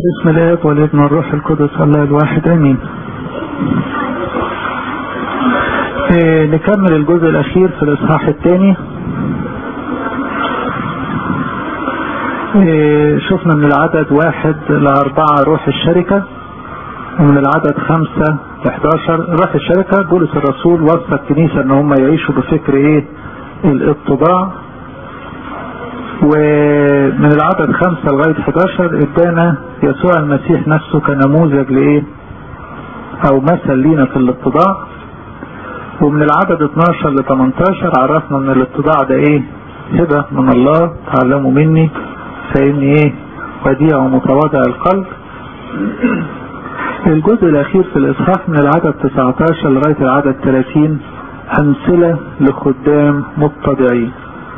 بسم الله والابن والروح القدس الله الواحد امين. نكمل الجزء الاخير في الاصحاح الثاني. شفنا من العدد 1 ل4 روح الشركة، ومن العدد 5 ل11 روح الشركة. بولس الرسول وصى الكنيسة ان هم يعيشوا بفكر الاتضاع، ومن العدد 5 لغاية 11 ادانا يسوع المسيح نفسه كنموذج او مثل لينا في الاتضاع. ومن العدد 12 ل 18 عرفنا ان الاتضاع ده هبة من الله، تعلموا مني فإني وديع ومتواضع القلب. الجزء الاخير في الاصحاح من العدد 19 لغاية العدد 30 امثلة لخدام متضعين.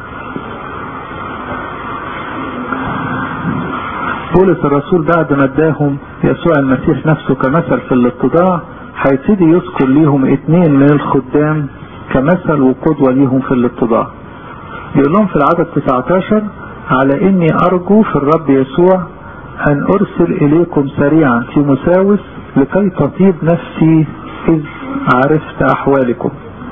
بولس الرسول بعد ما اداهم يسوع المسيح نفسه كمثل في الاتضاع، هيبتدي يذكر ليهم 2 من الخدام كمثل وقدوة ليهم في الاتضاع. يقول لهم في العدد 19: على اني ارجو في الرب يسوع ان ارسل اليكم سريعا تيموثاوس لكي تطيب نفسي اذ عرفت احوالكم.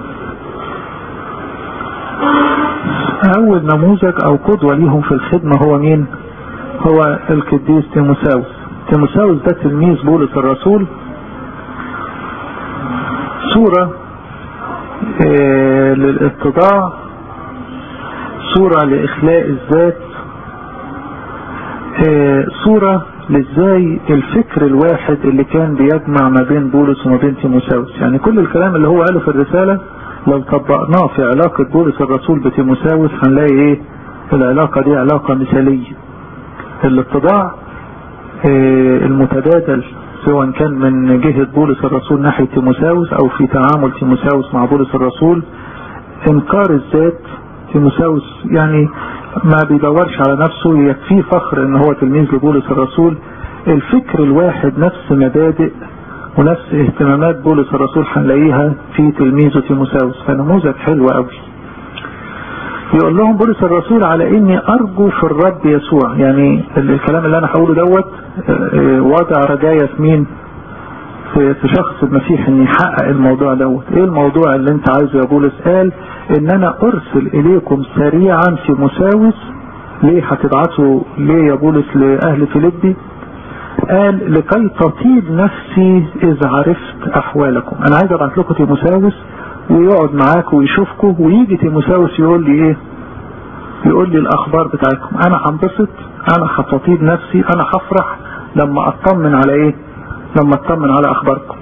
اول نموذج او قدوة ليهم في الخدمة هو مين؟ هو القديس تيموثاوس. تيموثاوس ده تلميذ بولس الرسول، صورة للاتضاع، صورة لإخلاء الذات، صورة لازاي الفكر الواحد اللي كان بيجمع ما بين بولس وما بين تيموثاوس. يعني كل الكلام اللي هو قاله في الرسالة لو طبقناه في علاقة بولس الرسول بتيموثاوس هنلاقي العلاقة دي علاقة مثالية. الاتضاع المتبادل سواء كان من جهة بولس الرسول ناحية تيموثاوس او في تعامل تيموثاوس مع بولس الرسول. انكار الذات، تيموثاوس يعني ما بيدورش على نفسه، يكفيه فخر ان هو تلميذ لبولس الرسول. الفكر الواحد، نفس مبادئ ونفس اهتمامات بولس الرسول هنلاقيها في تلميذه تيموثاوس، فنموذج حلو قوي. يقول لهم بولس الرسول على اني ارجو في الرب يسوع، يعني الكلام اللي انا هقوله دوت وضع رجايا في مين؟ في شخص المسيح ان يحقق الموضوع دوت. ايه الموضوع اللي انت عايزه يا بولس؟ قال ان انا ارسل اليكم سريعا تيموثاوس. ليه هتبعتوا ليه يا بولس لاهل فيليبي؟ قال لكي تطيب نفسي اذا عرفت احوالكم. انا عايز ابعت لكم تيموثاوس ويقعد معاكم ويشوفكم، ويجي تيموثاوس يقول لي يقول لي الاخبار بتاعتكم. انا هنبسط، انا هتطيب نفسي، انا هفرح لما اطمن على لما اطمن على اخباركم.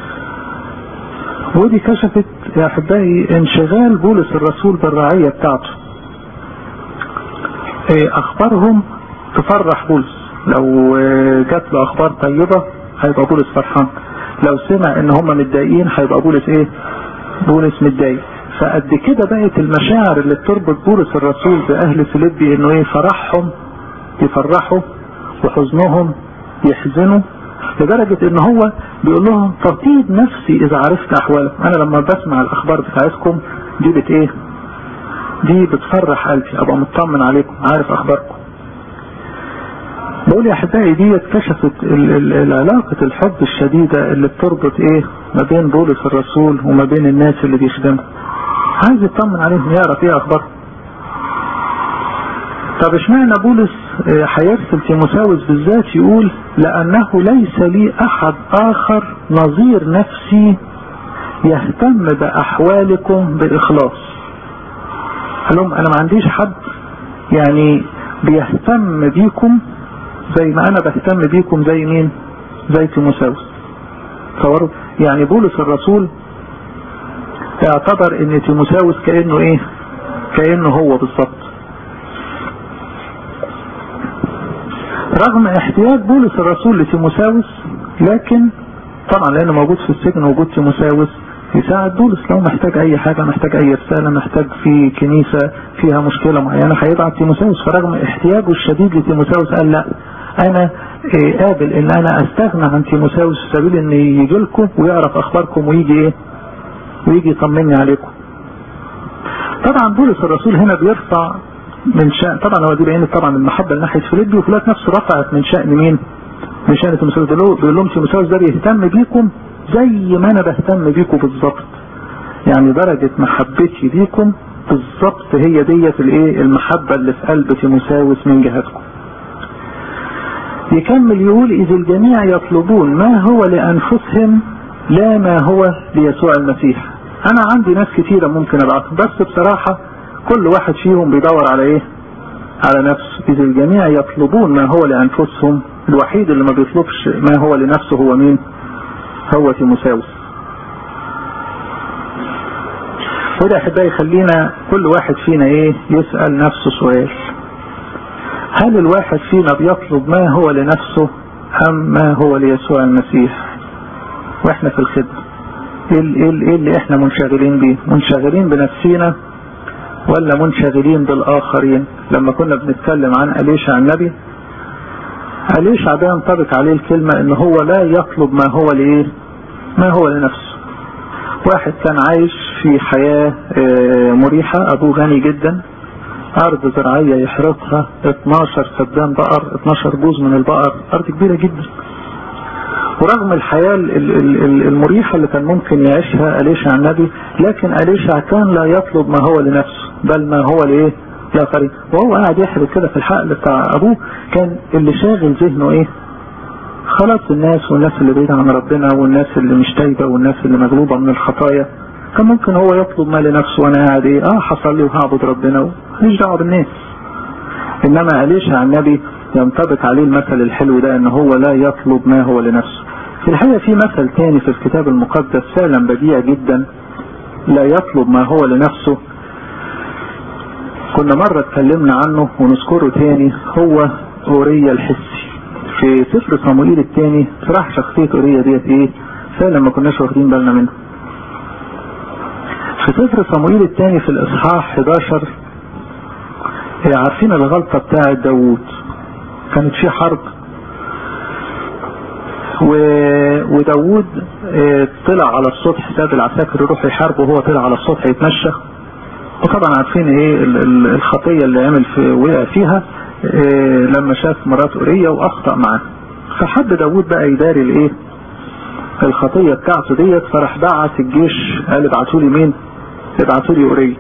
ودي كشفت يا احبائي انشغال بولس الرسول بالرعية بتاعته. اخبارهم تفرح بولس، لو جات له اخبار طيبة هيبقى بولس فرحان، لو سمع ان هم متضايقين هيبقى بولس بولس متضايق. فقد كده بقت المشاعر اللي بتربط بولس الرسول باهل فيليبي انه فرحهم يفرحوا وحزنهم يحزنوا، لدرجة ان هو بيقول لهم تطيب نفسي اذا عرفت احوالكم. انا لما بسمع الاخبار بتاعتكم دي دي بتفرح قلبي، ابقى مطمن عليكم، عارف اخباركم. بقول يا احبائي دي كشفت العلاقة الحب الشديدة اللي بتربط ما بين بولس الرسول وما بين الناس اللي بيخدموا. عايز يطمن عليهم، يعرف اخبارهم. طب اشمعنى بولس هيرسل تيموثاوس بالذات؟ يقول لانه ليس لي احد اخر نظير نفسي يهتم باحوالكم باخلاص. قال لهم انا ما عنديش حد يعني بيهتم بيكم زي ما انا بهتم بيكم. زي مين؟ زي تيموثاوس. تصوروا يعني بولس الرسول اعتبر ان تيموثاوس كأنه هو بالظبط. رغم احتياج بولس الرسول لتيموثاوس، لكن طبعا لانه موجود في السجن، وجود تيموثاوس يساعد بولس لو محتاج اي حاجة، محتاج اي رسالة، محتاج في كنيسة فيها مشكلة معينة هيبعت تيموثاوس. فرغم احتياجه الشديد لتيموثاوس قال لا، انا قابل ان انا استغنى عن تيموثاوس في سبيل ان يجي لكم ويعرف اخباركم ويجي ويجي يطمني عليكم. طبعا بولس الرسول هنا بيرفع من شأن، طبعا هو دي بيان طبعا المحبة ناحية فيليبي، وفي الوقت نفسه رفعت من شأن مين؟ مش أنا تيموساوس، بيقول لهم تيموساوس ده بيهتم بيكم زي ما أنا بهتم بيكم بالظبط، يعني درجة محبتي ليكم بالظبط هي ديت الايه المحبة اللي في قلب تيموساوس من جهتكم. يكمل يقول إذ الجميع يطلبون ما هو لأنفسهم لا ما هو ليسوع المسيح. أنا عندي ناس كتيرة ممكن أبعثهم، بس بصراحة كل واحد فيهم بيدور على إيه؟ على نفسه. إذ الجميع يطلبون ما هو لأنفسهم، الوحيد اللي ما بيطلبش ما هو لنفسه هو مين؟ هو تيموساوس. وده أحبائي يخلينا كل واحد فينا إيه؟ يسأل نفسه سؤال: هل الواحد فينا بيطلب ما هو لنفسه أم ما هو ليسوع المسيح؟ وإحنا في الخدمة إيه اللي إحنا منشغلين بيه؟ منشغلين بنفسينا ولا منشغلين بالآخرين؟ لما كنا بنتكلم عن أليشع النبي، أليشع ده ينطبق عليه الكلمة إن هو لا يطلب ما هو لإيه؟ ما هو لنفسه. واحد كان عايش في حياة مريحة، أبوه غني جدا، أرض زراعية يحرثها 12 سدان بقر، 12 جوز من البقر، أرض كبيرة جدا. ورغم الحياة المريحة اللي كان ممكن يعيشها أليشع النبي، لكن أليشع كان لا يطلب ما هو لنفسه بل ما هو لإيه؟ لآخرين. وهو قاعد يحرث كده في الحقل بتاع أبوه، كان اللي شاغل ذهنه إيه؟ خلاص الناس، والناس اللي بعيدة عن ربنا، والناس اللي مش تايبة، والناس اللي مغلوبة من الخطايا. كان ممكن هو يطلب ما لنفسه، وانا قاعد ايه حصل لي وهعبد ربنا مش دعوه بالناس. انما أليشع النبي ينطبق عليه المثل الحلو ده، ان هو لا يطلب ما هو لنفسه. في الحقيقة في مثل تاني في الكتاب المقدس فعلا بديع جدا، لا يطلب ما هو لنفسه. كنا مرة اتكلمنا عنه ونذكره تاني، هو أوريا الحسي. في سفر صموئيل الثاني صراحة شخصية أوريا ديت ايه فعلا ما كناش واخدين بالنا منه. في سفر صموئيل الثاني في الإصحاح 11 عارفين الغلطة بتاعة داوود، كانت في حرب وداوود طلع على السطح، ساب العساكر يروحوا يحاربوا وهو طلع على السطح يتمشى. وطبعا عارفين ايه الخطية اللي عمل وقع فيها لما شاف مرات أوريا وأخطأ معاه. فحب داوود بقى يداري الايه الخطية بتاعته ديت، فراح بعت الجيش قال ابعتوا لي مين؟ ابعتوا لي أوريا.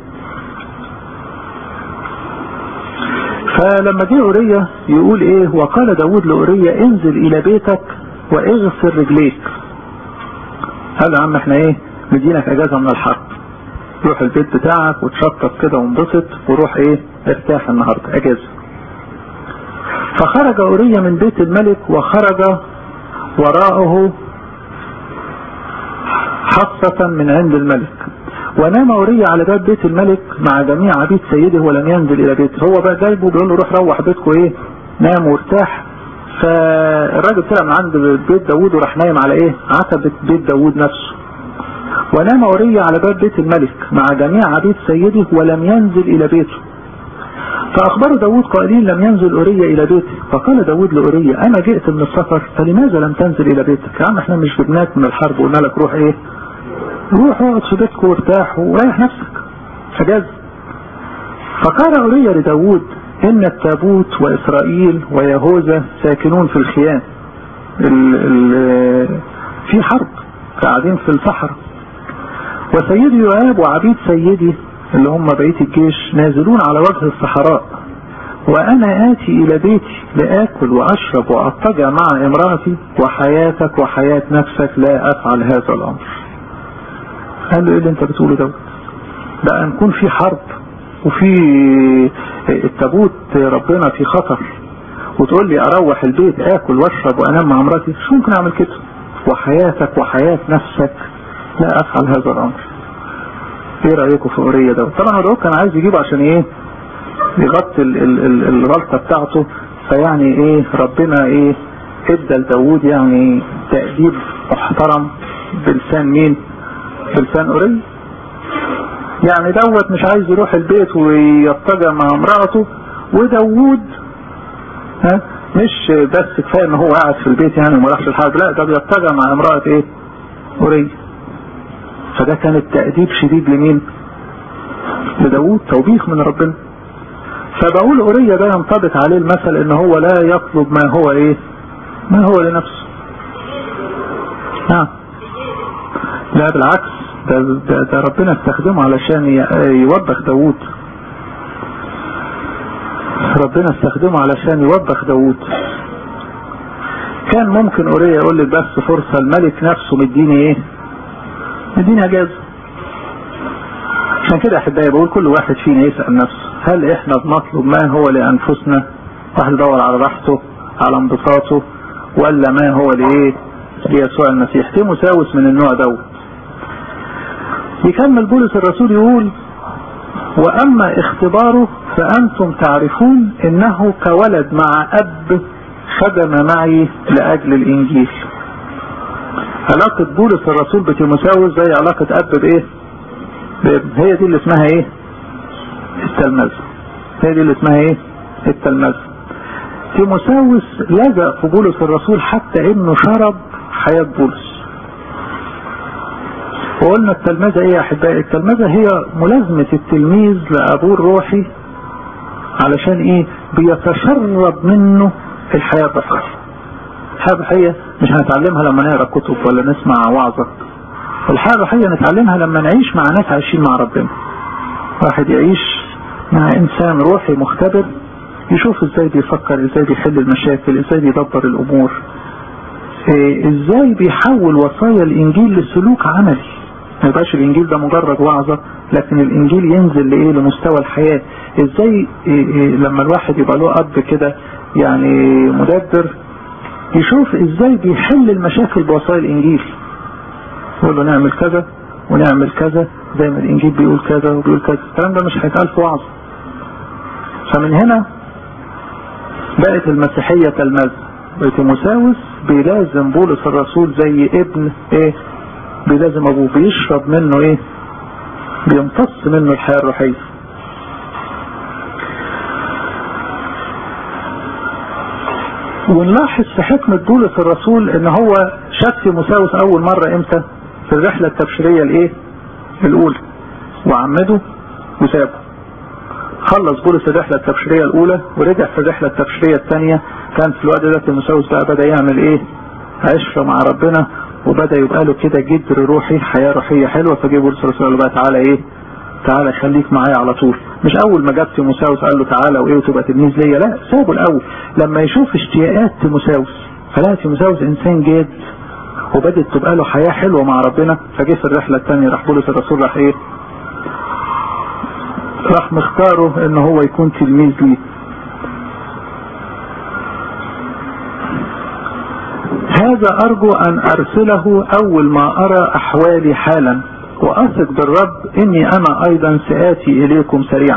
فلما جه أوريا يقول ايه؟ وقال داوود لأوريا انزل الى بيتك واغسل رجليك. قال له يا عم احنا ايه مدينك اجازة من الحرب، روح البيت بتاعك وتشطف كده وانبسط وروح ايه ارتاح النهاردة اجازة. فخرج أوريا من بيت الملك وخرج وراءه حصة من عند الملك، ونام أوريا على باب بيت الملك مع جميع عبيد سيده ولم ينزل إلى بيته. هو بقى جايبه بيقول له روح بيتكم ايه نام وارتاح. فالراجل طلع من عند بيت داوود وراح نايم على ايه عتبة بيت داوود نفسه. ونام أوريا على باب بيت الملك مع جميع عبيد سيده ولم ينزل إلى بيته. فأخبروا داوود قائلين لم ينزل أوريا إلى بيته. فقال داوود لأوريا أنا جئت من السفر فلماذا لم تنزل إلى بيتك؟ يا عم احنا مش جبناك من الحرب وقلنا لك روح ايه روح اقعد في بيتك وارتاح وريح نفسك اجازة. فقال أوريا لداوود إن التابوت وإسرائيل ويهوذا ساكنون في الخيام، في حرب قاعدين في الصحراء، وسيدي يؤاب وعبيد سيدي اللي هم بقية الجيش نازلون على وجه الصحراء، وأنا آتي إلى بيتي لآكل وأشرب وأضطجع مع امرأتي، وحياتك وحياة نفسك لا أفعل هذا الأمر. قال له إيه اللي أنت بتقوله ده؟ بقى نكون في حرب وفي التابوت ربنا في خطر وتقول لي أروح البيت آكل وأشرب وأنام مع امرأتي؟ شو ممكن أعمل كده؟ وحياتك وحياة نفسك لا أفعل هذا الأمر. ايه رأيكم في أوريا ده؟ طبعا هو كان عايز يجيبه عشان ايه يغطي الغلطة بتاعته. فيعني ايه ربنا ايه ادى لداوود يعني تأديب محترم بلسان مين؟ بلسان أوريا. يعني دوت مش عايز يروح البيت ويضطجع مع امرأته، وداوود مش بس كفاية ان هو قاعد في البيت يعني وما راحش الحرب، لا ده بيضطجع مع امرأة ايه أوريا. فده كان التأديب شديد لمين؟ لداوود، توبيخ من ربنا. فبقول أوريا ده ينطبق عليه المثل ان هو لا يطلب ما هو ايه ما هو لنفسه. لا بالعكس، ده ربنا استخدمه علشان يوبخ داوود. ربنا استخدمه علشان يوبخ داوود. كان ممكن أوريا يقول لك بس فرصة، الملك نفسه مديني اجازة. عشان كده احبائي بقول كل واحد فينا يسأل نفسه، هل احنا بنطلب ما هو لأنفسنا، واحد يدور على راحته على انبساطه، ولا ما هو ليسوع المسيح؟ تيموثاوس من النوع دوت. يكمل بولس الرسول يقول: وأما اختباره فأنتم تعرفون إنه كولد مع أب خدم معي لأجل الإنجيل. علاقة بولس الرسول بتيموثاوس زي علاقة أب بإيه؟ هي دي اللي اسمها التلمذة. هي دي اللي اسمها التلمذة. تيموثاوس لجأ في بولس الرسول حتى إنه شرب حياة بولس. وقلنا التلمذة يا أحبائي؟ التلمذة هي ملازمة التلميذ لأبوه الروحي، علشان بيتشرب منه الحياة الروحية. الحياة الروحية مش هنتعلمها لما نقرأ كتب ولا نسمع وعظة. الحياة الروحية نتعلمها لما نعيش مع ناس عايشين مع ربنا. واحد يعيش مع إنسان روحي مختبر، يشوف ازاي بيفكر، ازاي بيحل المشاكل، ازاي بيدبر الأمور، ازاي بيحول وصايا الإنجيل لسلوك عملي. ما يبقاش الإنجيل ده مجرد وعظة، لكن الإنجيل ينزل لمستوى الحياة. ازاي لما الواحد يبقى له أب كده مدبر، يشوف ازاي بيحل المشاكل بوصايا الإنجيل. يقول له نعمل كذا ونعمل كذا زي ما الإنجيل بيقول كذا وبيقول كذا. الكلام ده مش هيتقال في وعظة. فمن هنا بقت المسيحية تلمذة. تيموثاوس بيلازم بولس الرسول زي ابن بيلازم ابوه، بيشرب منه بيمتص منه الحياة الروحية. ونلاحظ في حكمة بولس الرسول ان هو شاف تيموثاوس اول مرة امتى؟ في الرحلة التبشيرية الاولى، وعمده وسابه. خلص بولس الرحلة التبشيرية الاولى ورجع في الرحلة التبشيرية الثانية. كان في الوقت ده تيموثاوس بقى بدأ يعمل عشرة مع ربنا، وبدأ يبقى له كده جدر روحي، حياة روحية حلوة. فجي بولس الرسول قال له بقى تعالى تعالى خليك معايا على طول. مش اول ما جاب تيموثاوس قال له تعالى وتبقى تلميذ ليا، لا، سابه الاول لما يشوف اشتياقات تيموثاوس. فلا تيموثاوس انسان جاد وبدأت تبقى له حياة حلوة مع ربنا. فجي في الرحلة الثانية راح بولس الرسول راح مختاره ان هو يكون تلميذ ليه. هذا أرجو أن أرسله أول ما أرى أحوالي حالا، وأثق بالرب إني أنا أيضا سآتي إليكم سريعا.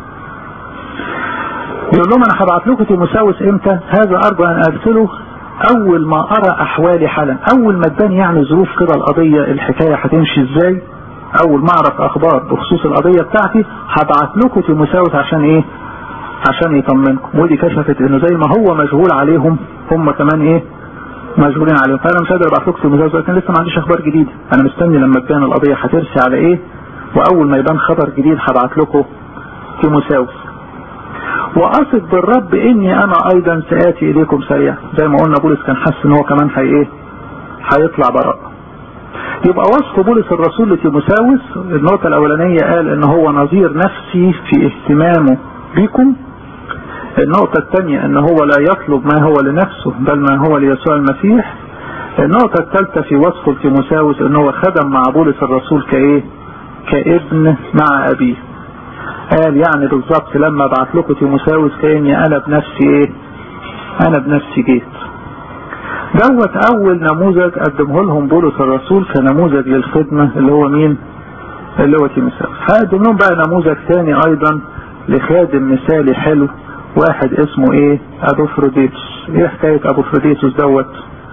يقول لهم أنا هبعت لكم تيموثاوس إمتى؟ هذا أرجو أن أرسله أول ما أرى أحوالي حالا. أول ما تبان ظروف كده القضية، الحكاية هتمشي إزاي، أول ما أعرف أخبار بخصوص القضية بتاعتي هبعت لكم تيموثاوس عشان عشان يطمنكم. ودي كشفت إنه زي ما هو مشغول عليهم هم كمان مشغولين عليهم. فانا مش قادر ابعت لكم تيموثاوس، لكن لسه ما عنديش اخبار جديده. انا مستني لما تبان القضيه هترسي على واول ما يبان خبر جديد هبعت لكم تيموثاوس. واثق بالرب اني انا ايضا ساتي اليكم سريعا. زي ما قلنا بولس كان حاسس ان هو كمان هيطلع براء. يبقى وصف بولس الرسول لتيموثاوس، النقطه الاولانيه قال ان هو نظير نفسي في اهتمامه بكم. النقطة الثانية ان هو لا يطلب ما هو لنفسه بل ما هو ليسوع المسيح. النقطة الثالثة في وصف تيموثاوس ان هو خدم مع بولس الرسول كابن مع ابيه. قال بالظبط لما بعت لكم تيموثاوس كأني انا بنفسي انا بنفسي جيت. دوت اول نموذج قدمه لهم بولس الرسول كنموذج للخدمة، اللي هو مين؟ اللي هو تيموثاوس. هقدم لهم بقى نموذج ثاني ايضا لخادم مثالي حلو، واحد اسمه ابوفروديتوس. حكاية ابوفروديتوس دوت؟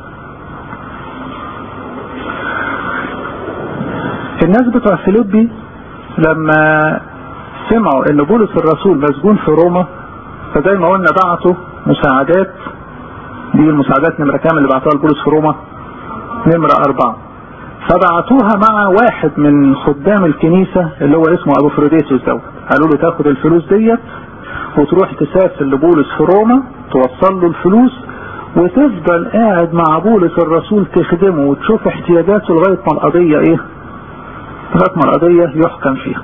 الناس بتوع فيليبي لما سمعوا ان بولس الرسول مسجون في روما، فزي ما قلنا بعتوا مساعدات. دي المساعدات نمرة كام اللي بعتوها لبولس في روما؟ نمرة 4. فبعتوها مع واحد من خدام الكنيسة اللي هو اسمه ابوفروديتوس دوت. قالوا له تاخد الفلوس ديت وتروح تسافر لبولس في روما، توصل له الفلوس وتفضل قاعد مع بولس الرسول تخدمه وتشوف احتياجاته لغاية ما القضية ايه، لغاية ما القضية يحكم فيها.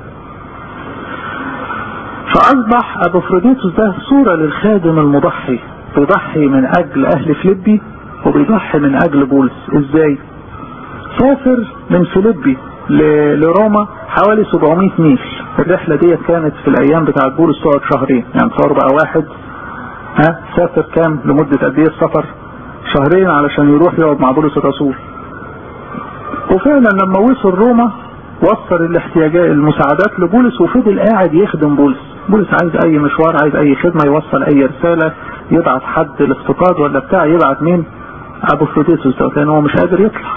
فأصبح أبوفروديتوس ده صورة للخادم المضحي، بيضحي من أجل أهل فيليبي وبيضحي من أجل بولس. إزاي؟ سافر من فيليبي لروما حوالي 700 ميل. الرحلة دي كانت في الأيام بتاعت بولس تقعد شهرين، يعني تصور بقى واحد سافر كام لمدة قد ايه السفر؟ شهرين علشان يروح يقعد مع بولس الرسول. وفعلا لما وصل روما وصل الاحتياجات المساعدات لبولس وفضل قاعد يخدم بولس. بولس عايز اي مشوار، عايز اي خدمة، يوصل اي رسالة، يبعت حد الافتقاد ولا بتاع، يبعت مين؟ أبوفروديتوس ده، لان هو مش قادر يطلع.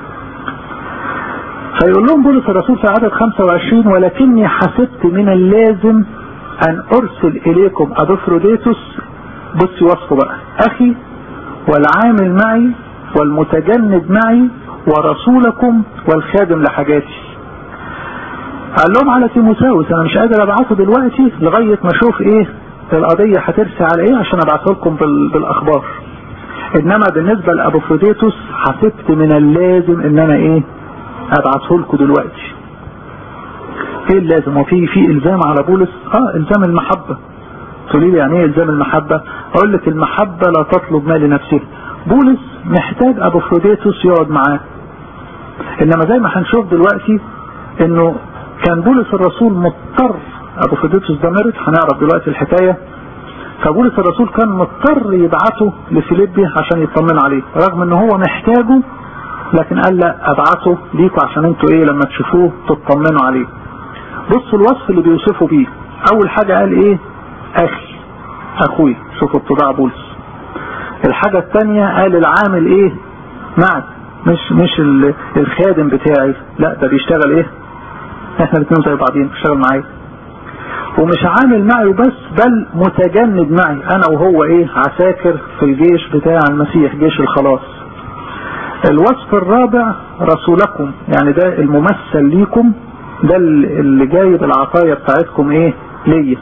فيقول لهم بولس الرسول في عدد 25: ولكني حسبت من اللازم ان ارسل اليكم أبوفروديتوس، بص وصفه بقى، اخي والعامل معي والمتجند معي ورسولكم والخادم لحاجاتي. قال لهم على تيموساوس انا مش قادر ابعثه دلوقتي لغاية ما اشوف ايه القضية هترسي على ايه عشان ابعثه لكم بالاخبار. انما بالنسبة لأبوفروديتوس حسبت من اللازم ان انا ايه ابعثه لكم دلوقتي. ايه اللازم؟ وفي الزام على بولس، الزام المحبة. تقولي لي يعني ايه الزام المحبة؟ اقول لك المحبة لا تطلب ما لنفسه. بولس محتاج أبوفروديتوس يقعد معاه، انما زي ما هنشوف دلوقتي انه كان بولس الرسول مضطر، أبوفروديتوس ده مرض هنعرف دلوقتي الحكاية، فبولس الرسول كان مضطر يبعته لفيليبي عشان يطمن عليه رغم ان هو محتاجه، لكن قال لا ابعته ليكوا عشان انتوا ايه لما تشوفوه تطمنوا عليه. بصوا الوصف اللي بيوصفوا بيه. اول حاجة قال ايه؟ اخي، اخوي. شوفوا اتباع بولس. الحاجة الثانية قال العامل ايه؟ معي، مش الخادم بتاعي، لا ده بيشتغل ايه؟ احنا الاثنين زي بعضين، بيشتغل معايا. ومش عامل معي بس، بل متجند معي، انا وهو ايه؟ عساكر في الجيش بتاع المسيح، جيش الخلاص. الوصف الرابع رسولكم، يعني ده الممثل ليكم، ده اللي جايب العطايا بتاعتكم ايه ليا.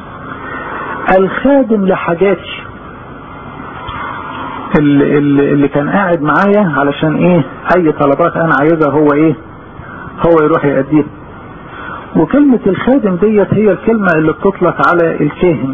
الخادم لحاجاتي، اللي كان قاعد معايا علشان ايه اي طلبات انا عايزها هو ايه هو يروح يأديها. وكلمة الخادم ديت هي الكلمة اللي بتطلق على الكاهن.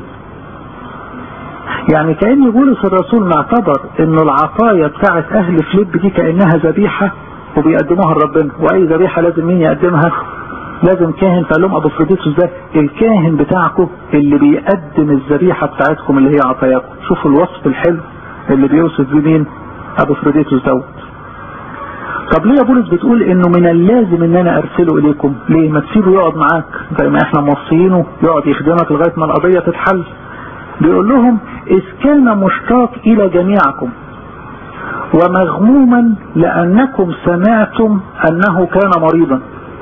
يعني كأن بولس الرسول معتبر انه العطايا بتاعت اهل فيليب دي كأنها ذبيحة وبيقدموها لربنا، واي ذبيحة لازم مين يقدمها؟ لازم كاهن. فقال لهم أبوفروديتوس ده الكاهن بتاعكم اللي بيقدم الذبيحة بتاعتكم اللي هي عطاياكم. شوفوا الوصف الحلو اللي بيوصف بيه مين؟ أبوفروديتوس دوت. طب ليه يا بولس بتقول انه من اللازم ان انا ارسله اليكم؟ ليه ما تسيبه يقعد معاك زي ما احنا موصيينه يقعد يخدمك لغاية ما القضية تتحل؟ بيقول لهم إذ كان مشتاق الى جميعكم ومغموما لانكم سمعتم انه كان مريضا.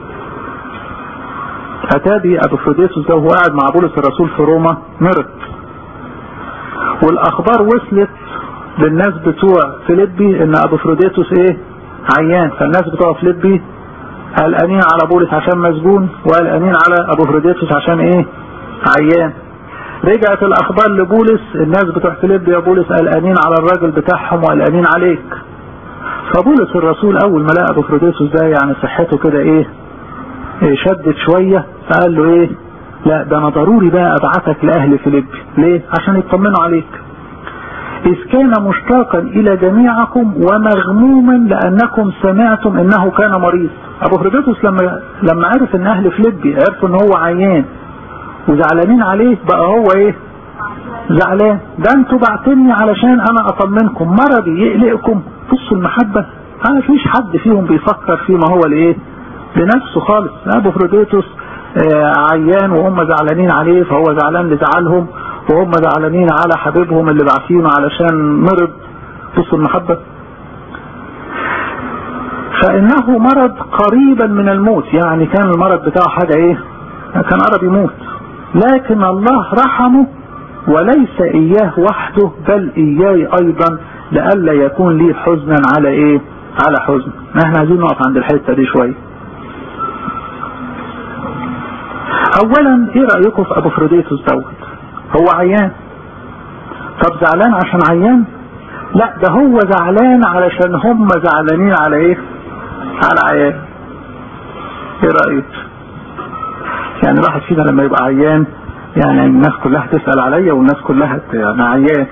اتابي أبوفروديتوس ده وهو قاعد مع بولس الرسول في روما مرض، والاخبار وصلت للناس بتوع فيليبي ان أبوفروديتوس ايه عيان. فالناس بتوع فيليبي قلقانين على بولس عشان مسجون، وقلقانين على أبوفروديتوس عشان ايه عيان. رجعت الاخبار لبولس، الناس بتوع فيليبي يا بولس قلقانين على الراجل بتاعهم وقلقانين عليك. فبولس الرسول اول ما لقى أبوفروديتوس ده يعني صحته كده ايه شدت شوية، فقال له ايه لا ده انا ضروري بقى ابعتك لاهل فيليبي. ليه؟ عشان يطمنوا عليك. إذ كان مشتاقا إلى جميعكم ومغموما لأنكم سمعتم إنه كان مريض. أبوفروديتوس لما عرف إن أهل فيليبي عرفوا إن هو عيان وزعلانين عليه، بقى هو إيه زعلان. ده أنتوا بعتني علشان أنا أطمنكم، مرضي يقلقكم. بصوا المحبة، ما فيش حد فيهم بيفكر فيما هو لإيه لنفسه خالص. أبوفروديتوس عيان وهم زعلانين عليه، فهو زعلان لزعلهم، وهم زعلانين على حبيبهم اللي بعثينه علشان مرض. بصوا المحبة. فإنه مرض قريبا من الموت، يعني كان المرض بتاعه حاجة ايه كان قرب يموت، لكن الله رحمه وليس إياه وحده بل إياي أيضا لألا يكون لي حزنا على ايه على حزن. احنا عايزين نقف عند الحتة دي شوية. اولا ايه رأيكم في أبوفروديتوس دوت؟ هو عيان. طب زعلان عشان عيان؟ لا ده هو زعلان علشان هم زعلانين على ايه؟ على عيان. ايه رأيك؟ يعني الواحد فينا لما يبقى عيان يعني الناس كلها تسأل عليا والناس كلها انا عيان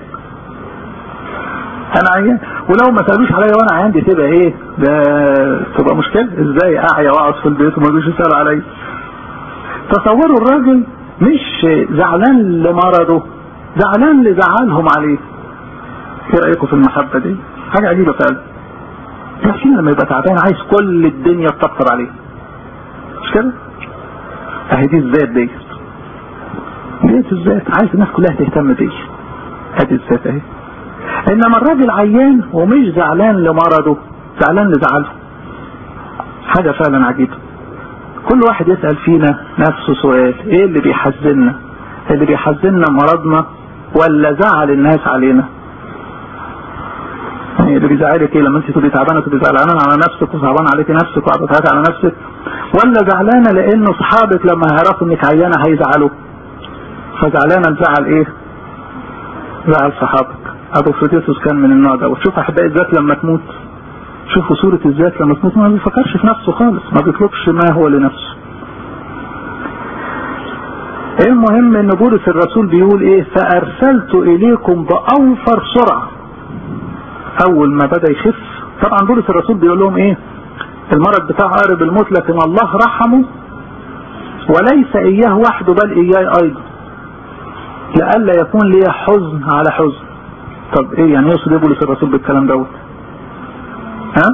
انا عيان، ولو ما سألوش عليا وانا عيان دي تبقى ايه؟ ده تبقى مشكلة. ازاي اعيا واقعد في البيت وما يجوش يسألوا عليا؟ تصوروا الراجل مش زعلان لمرضه، زعلان لزعلهم عليه. ايه رأيكم في المحبة دي؟ حاجة عجيبة فعلا. لكن لما يبقى تعبان عايز كل الدنيا تطبطب عليه، مش كده؟ اهي دي الذات دي الذات، عايز الناس كلها تهتم بيه. ادي الذات اهي. انما الراجل عيان ومش زعلان لمرضه، زعلان لزعله. حاجة فعلا عجيبة. كل واحد يسأل فينا نفسه سؤال، ايه اللي بيحزننا؟ اللي بيحزننا مرضنا ولا زعل الناس علينا؟ يعني اللي بيزعلك ايه لما انت تبقي تعبانه تبقي زعلانه على نفسك وصعبان عليك نفسك وقاعده تعيطي على نفسك، ولا زعلانه لان اصحابك لما هيعرفوا انك عيانه هيزعلوا؟ فزعلانه لزعل ايه؟ زعل صحابك. ابو فريديتوس كان من النوع ده. وتشوف احبائي الذات لما تموت، شوفوا صورة الذات لما تموت ما بيفكرش في نفسه خالص، ما بيطلبش ما هو لنفسه. المهم ان بولس الرسول بيقول ايه؟ فارسلت اليكم باوفر سرعة. اول ما بدأ يخف، طبعا بولس الرسول بيقول لهم ايه؟ المرض بتاعه قارب الموت لكن الله رحمه وليس اياه وحده بل اياه ايضا لئلا يكون لي حزن على حزن. طب ايه يعني يقصد ايه بولس الرسول بالكلام دوت؟ ها؟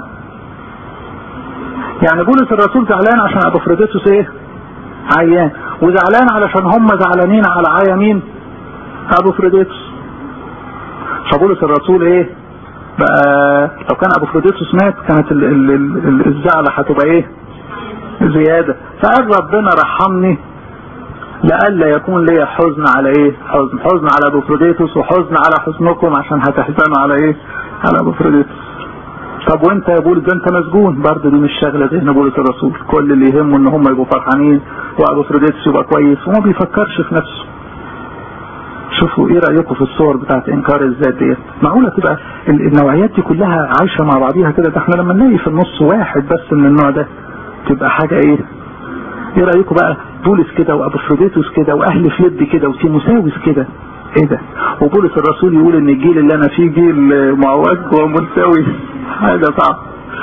يعني بولس الرسول زعلان عشان ابو فريديتوس ايه؟ عيان، وزعلان علشان هم زعلانين على عيا مين؟ ابو فريديتوس. فبولس الرسول ايه بقى؟ لو كان ابو فريديتوس مات كانت الزعلة هتبقى ايه؟ زيادة. فقال ربنا رحمني لئلا يكون لي حزن على ايه؟ حزن على ابو فريديتوس وحزن على حزنكم عشان هتحزنوا على ايه؟ على ابو فريديتوس. طب وانت يا بولس ده انت مسجون برضه، دي مش شغله ذهن بولس الرسول. كل اللي يهمه ان هم يبقوا فرحانين وابو فريديتوس يبقى كويس وما بيفكرش في نفسه. شوفوا ايه رايكم في الصور بتاعت انكار الذات ديت؟ معقوله تبقى النوعيات دي كلها عايشه مع بعضيها كده؟ ده احنا لما نلاقي في النص واحد بس من النوع ده تبقى حاجه ايه؟ ايه رايكم بقى بولس كده وابو فريديتوس كده واهل فيليب كده وتيموثاوس كده؟ ايه ده؟ وبولس الرسول يقول ان الجيل اللي انا فيه جيل معوج ومنسوي. حاجه صعبه.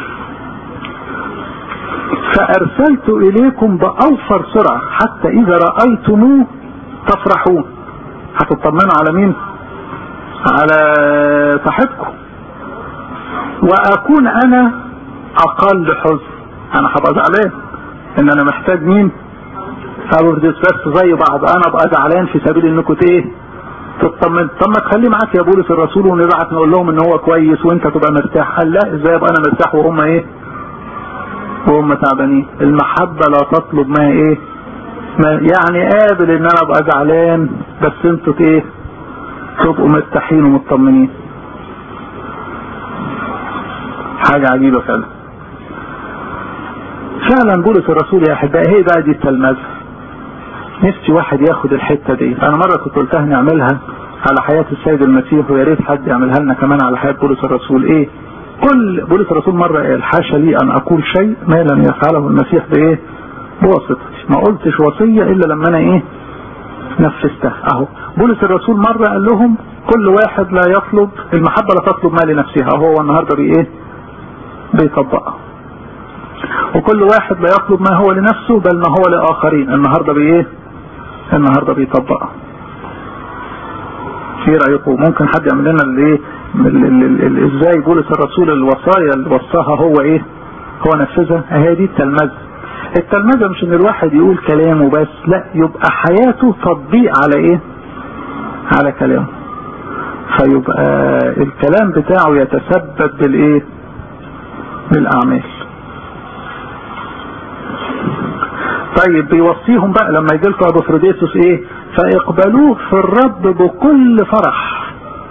فارسلت اليكم باوفر سرعه حتى اذا رايتموه تفرحون. هتطمنوا على مين؟ على صاحبكم. واكون انا اقل حزن. انا هبقى زعلان ان انا محتاج مين؟ ابو فريديتوس بس زي بعض. انا ابقى زعلان في سبيل انكم ايه؟ تطمن. طب ما تخليه معاك يا بولس الرسول ونبعت نقول لهم ان هو كويس وانت تبقى مرتاح. قال لا، ازاي ابقى انا مرتاح وهم ايه؟ وهم تعبانين. المحبة لا تطلب ما ايه؟ ما يعني قابل ان انا ابقى زعلان بس انتوا ايه؟ تبقوا مرتاحين ومطمنين. حاجة عجيبة فعلا. فعلا بولس الرسول يا احبائي هي بقى دي التلمذة. نفسي واحد ياخد الحتة دي. انا مرة كنت قلتها نعملها على حياة السيد المسيح ويا ريت حد يعملها لنا كمان على حياة بولس الرسول. ايه؟ كل بولس الرسول مرة الحاشا لي ان اقول شيء ما لم يفعله المسيح بايه؟ بواسطتي. ما قلتش وصية الا لما انا ايه؟ نفذتها. اهو بولس الرسول مرة قال لهم كل واحد لا يطلب المحبة لا تطلب ما لنفسها. هو النهاردة بايه؟ بيطبقها. وكل واحد لا يطلب ما هو لنفسه بل ما هو لآخرين. النهاردة بايه؟ النهاردة بيطبقها. في رأيكم ممكن حد يعمل لنا الايه؟ ازاي بولس الرسول الوصايا اللي وصاها هو ايه؟ هو نفذها. اهي دي التلمذة. التلمذة مش ان الواحد يقول كلامه بس، لا، يبقى حياته تطبيق على ايه؟ على كلامه. فيبقى الكلام بتاعه يتسبب بالايه؟ بالاعمال. طيب بيوصيهم بقى لما يجي لكم ابو فريديتوس ايه؟ فاقبلوه في الرب بكل فرح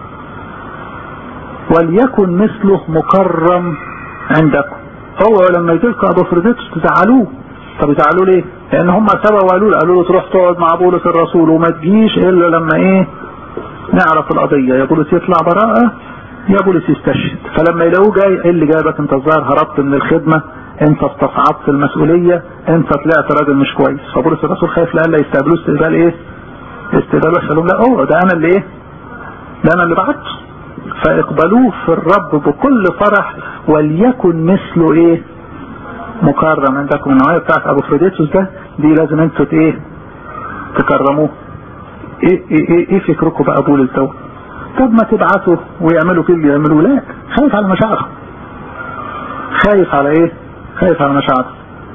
وليكن مثله مكرم عندكم. هو لما يجي لكم ابو فريديتوس تزعلوه. طب يزعلوه ليه؟ لان هم سبقوا وقالوا له تروح تقعد مع بولس الرسول وما تجيش الا لما ايه؟ نعرف القضية. يا بولس يطلع براءة يا بولس يستشهد. فلما يلاقوه جاي، ايه اللي جايبك انت؟ الظاهر هربت من الخدمة، انت استصعبت المسؤولية، انت طلعت راجل مش كويس. فبولس الرسول خايف لا يستقبلوه استقبال ايه؟ استقبال وحش. قال لهم لا، هو ده انا اللي ايه؟ ده انا اللي بعته. فاقبلوه في الرب بكل فرح وليكن مثله ايه؟ مكرم عندكم. النوعية بتاعت ابوفروديتوس ده دي لازم انتوا ايه؟ تكرموه. ايه فكركم بقى بولس ده؟ طب ما تبعتوا ويعملوا كل اللي يعملوه. لا، خايف على مشاعره. خايف على ايه؟ خايف على مشاعره.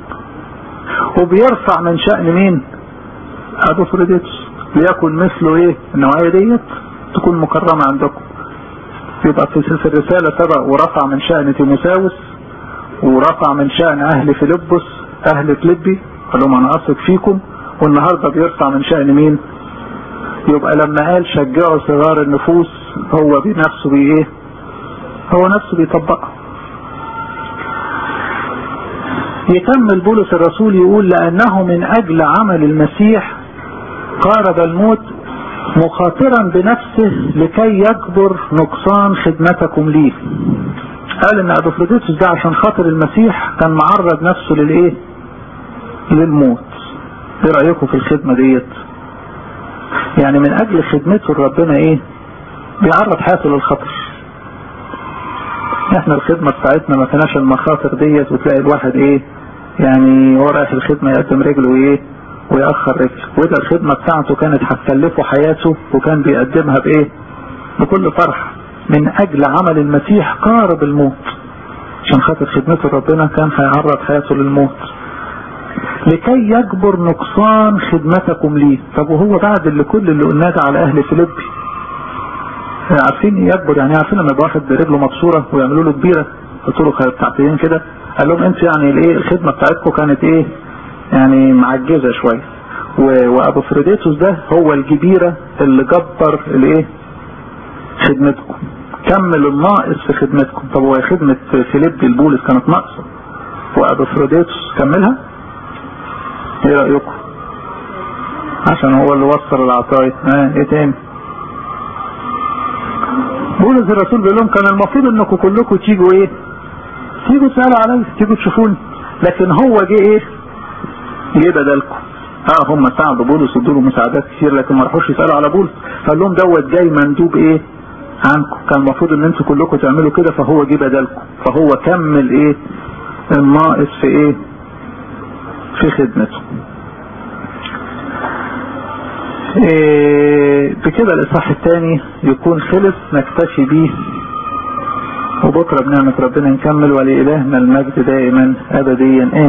وبيرفع من شأن مين؟ ابوفروديتوس. ليكن مثله ايه؟ النوعية ديت تكون مكرمة عندكم. يبقى في الرسالة سبق ورفع من شأن تيموساوس، ورفع من شأن اهل فيلبس، اهل فيلبي، قال لهم انا اثق فيكم. والنهاردة بيرفع من شأن مين؟ يبقى لما قال شجعوا صغار النفوس، هو بنفسه بايه؟ هو نفسه بيطبقها. يكمل بولس الرسول يقول لأنه من أجل عمل المسيح قارب الموت مخاطرا بنفسه لكي يجبر نقصان خدمتكم ليه. قال ان ابوفروديتوس ده عشان خاطر المسيح كان معرض نفسه للايه؟ للموت. ايه رأيكم في الخدمة ديت؟ يعني من اجل خدمته لربنا ايه؟ بيعرض حياته للخطر. احنا الخدمة بتاعتنا ما كناش المخاطر ديت، وتلاقي الواحد ايه؟ يعني هو رايح الخدمة يقدم رجله ايه؟ ويأخر رجله. وده الخدمة بتاعته كانت هتكلفه حياته، وكان بيقدمها بايه؟ بكل فرح. من اجل عمل المسيح قارب الموت، عشان خاطر خدمته ربنا كان هيعرض حياته للموت لكي يجبر نقصان خدمتكم ليه. طب وهو بعد اللي كل اللي قلناه ده على اهل فيلبي، عارفين يجبر يعني؟ عارفين لما يبقى واحد برجله مكسوره ويعملوا له كبيره، قلت له بتاعتين كده، قال لهم انتوا يعني الايه الخدمه بتاعتكم كانت ايه؟ يعني معجزه شويه. وابوفروديتوس ده هو الجبيره اللي جبر الايه؟ خدمتكم، كمل الناقص في خدمتكم. طب هو خدمه فيليب البولس كانت ناقصه وابوفروديتوس كملها؟ ايه رايكم؟ عشان هو اللي وصل العطايا. ايه تاني؟ بولس الرسول بيقول لهم كان المفروض انكم كلكم تيجوا ايه؟ تيجوا تسالوا عليا، تيجوا تشوفوني، لكن هو جه ايه؟ جه بدلكم. هم ساعدوا بولس وادوا له مساعدات كتير، لكن ما راحوش يسالوا على بولس. قال لهم دوت جاي مندوب ايه؟ عنكم. كان المفروض ان انتم كلكم تعملوا كده، فهو جه بدلكم، فهو كمل ايه؟ الناقص في ايه؟ في خدمته. بكده الإصحاح الثاني يكون خلص، نكتفي بيه، وبكرة بنعمة ربنا نكمل. ولإلهنا المجد دائما أبديا.